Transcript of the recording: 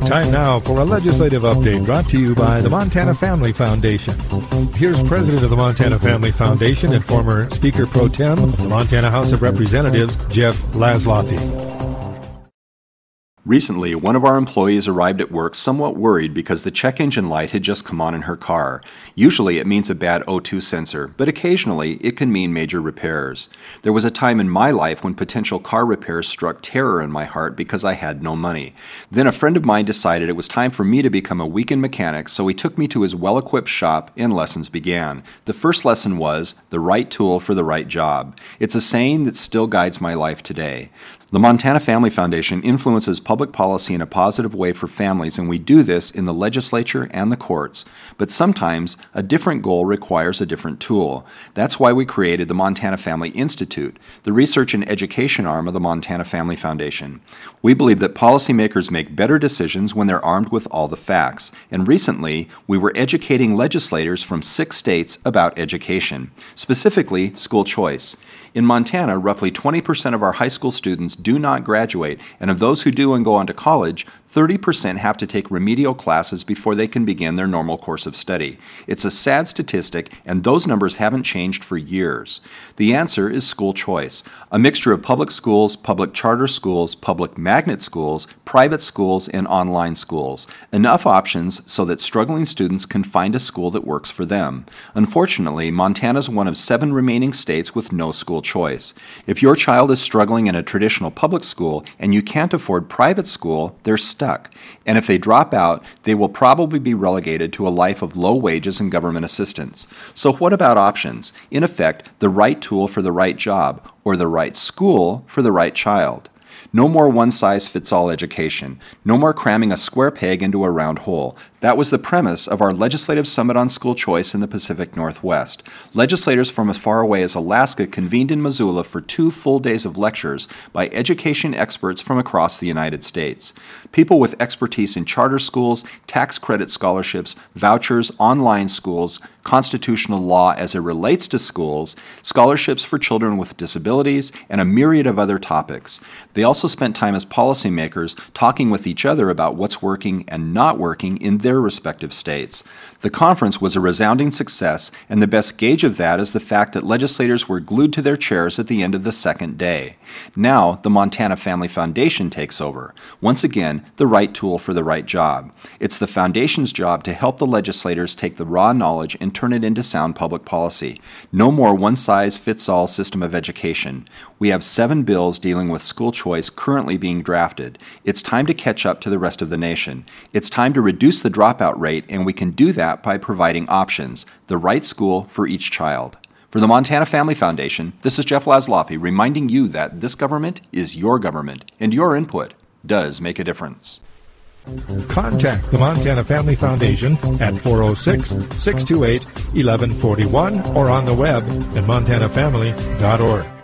Time now for a legislative update brought to you by the Montana Family Foundation. Here's President of the Montana Family Foundation and former Speaker Pro Tem of the Montana House of Representatives, Jeff Laszloffy. Recently, one of our employees arrived at work somewhat worried because the check engine light had just come on in her car. Usually it means a bad O2 sensor, but occasionally it can mean major repairs. There was a time in my life when potential car repairs struck terror in my heart because I had no money. Then a friend of mine decided it was time for me to become a weekend mechanic, so he took me to his well-equipped shop and lessons began. The first lesson was, the right tool for the right job. It's a saying that still guides my life today. The Montana Family Foundation influences public policy in a positive way for families, and we do this in the legislature and the courts. But sometimes a different goal requires a different tool. That's why we created the Montana Family Institute, the research and education arm of the Montana Family Foundation. We believe that policymakers make better decisions when they're armed with all the facts. And recently, we were educating legislators from 6 states about education, specifically school choice. In Montana, roughly 20% of our high school students do not graduate, and of those who do and go on to college, 30% have to take remedial classes before they can begin their normal course of study. It's a sad statistic, and those numbers haven't changed for years. The answer is school choice, a mixture of public schools, public charter schools, public magnet schools, private schools, and online schools. Enough options so that struggling students can find a school that works for them. Unfortunately, Montana is one of 7 remaining states with no school choice. If your child is struggling in a traditional public school and you can't afford private school, they're stuck. And if they drop out, they will probably be relegated to a life of low wages and government assistance. So what about options? In effect, the right tool for the right job, or the right school for the right child. No more one-size-fits-all education. No more cramming a square peg into a round hole. That was the premise of our Legislative Summit on School Choice in the Pacific Northwest. Legislators from as far away as Alaska convened in Missoula for 2 full days of lectures by education experts from across the United States. People with expertise in charter schools, tax credit scholarships, vouchers, online schools, constitutional law as it relates to schools, scholarships for children with disabilities, and a myriad of other topics. They also spent time as policymakers talking with each other about what's working and not working in their respective states. The conference was a resounding success, and the best gauge of that is the fact that legislators were glued to their chairs at the end of the second day. Now, the Montana Family Foundation takes over. Once again, the right tool for the right job. It's the foundation's job to help the legislators take the raw knowledge and turn it into sound public policy. No more one-size-fits-all system of education. We have 7 bills dealing with school choice currently being drafted. It's time to catch up to the rest of the nation. It's time to reduce the dropout rate, and we can do that by providing options, the right school for each child. For the Montana Family Foundation, this is Jeff Laszloffy reminding you that this government is your government, and your input does make a difference. Contact the Montana Family Foundation at 406-628-1141 or on the web at montanafamily.org.